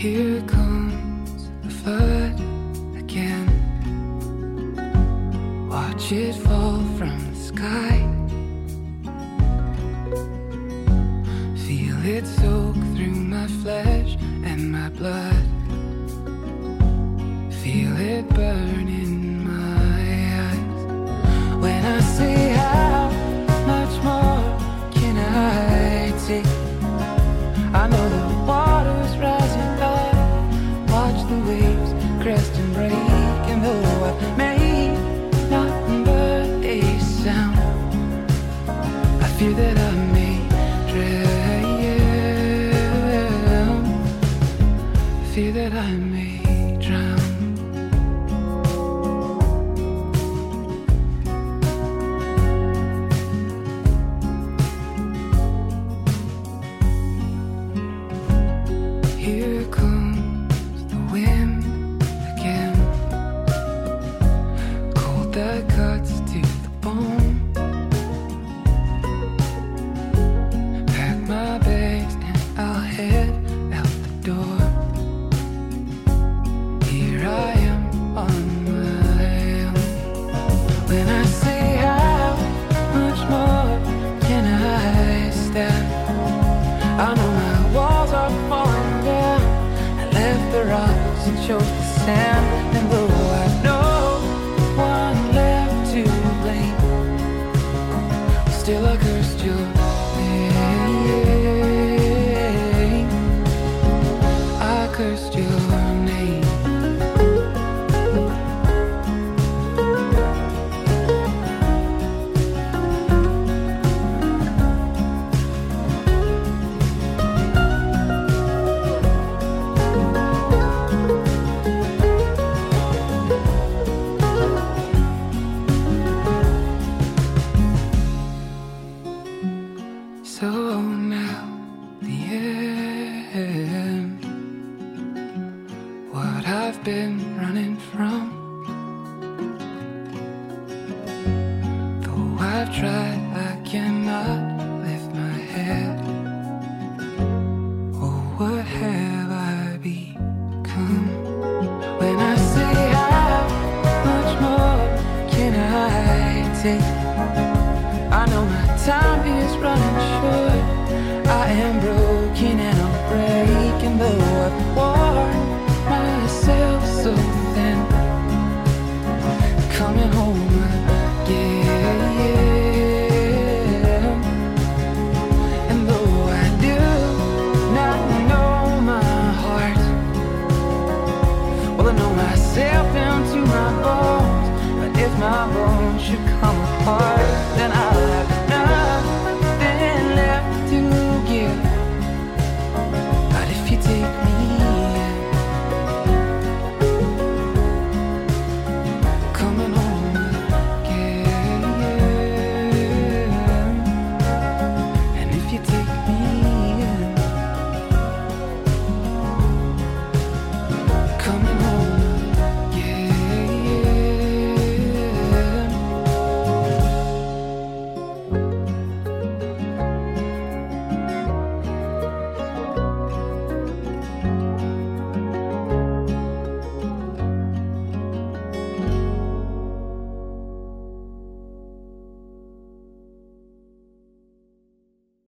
Here comes the flood again. Watch it fall from the sky. Feel it soak through my flesh and my blood. Feel it burn in my eyes. When I say how much more can I take? I know the water's rising up. Watch the waves crest and break. And though I made nothing but a sound, I fear that I may drown. Fear that I may drown. Here comes the wind again. Cold that cuts to the bone. Pack my bags and I'll head out the door. Here I am on my own. When I say how much more can I stand? I know my walls are falling down. I left the rocks and chose the sand. And though I know one left to blame, still I cursed your name. I cursed your name. So now the end. What I've been running from. Though I've tried, I cannot lift my head. Oh, what have I become? When I say how much more can I take? I know my time is running short. I am broken and I'll break. And though I've worn myself so thin, coming home again. And though I do not know my heart, well, I know myself down to my bones. But if my bones should come